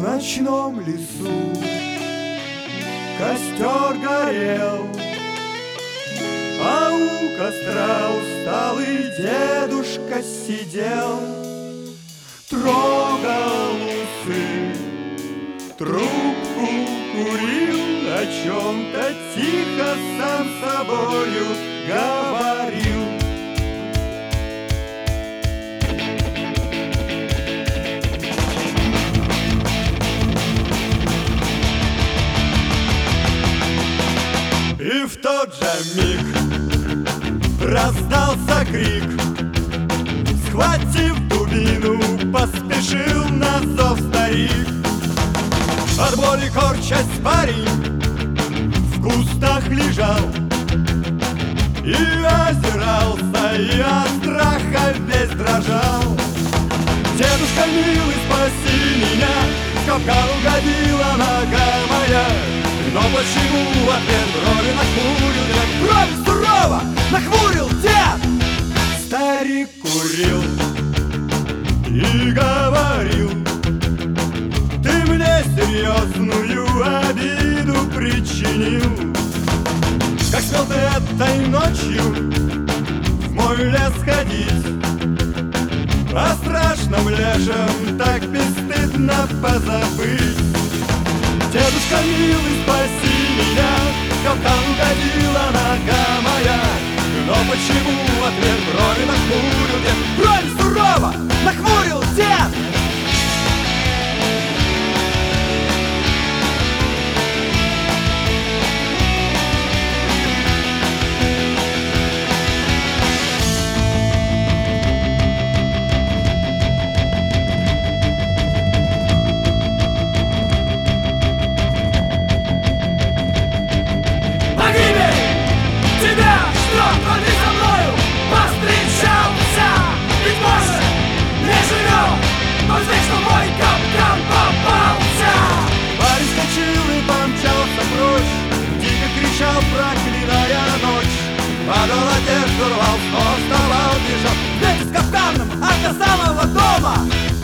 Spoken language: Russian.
В ночном лесу костер горел, а у костра усталый дедушка сидел, трогал усы, трубку курил, о чем-то тихо сам собою говорил. И в тот же миг раздался крик, схватив дубину, поспешил на зов старик. От боли корчась парень в кустах лежал и озирался, и от страха весь дрожал. Дедушка милый, спаси меня, в капкан угодила нога моя. Но почему в ответ брови нахмурил дед? Брови сурово нахмурил дед! Старик курил и говорил: ты мне серьезную обиду причинил. Как смел ты этой ночью в мой лес ходить, о страшном лешем так бесстыдно позабыть. Дедушка милый, спаси меня, в капкан угодила нога моя. Но почему в ответ брови нахмурил дед? Брови сурово нахмурил дед! Проклиная ночь, падал одежду, рвал, но вставал, бежал вместе с каптаном аж до самого дома.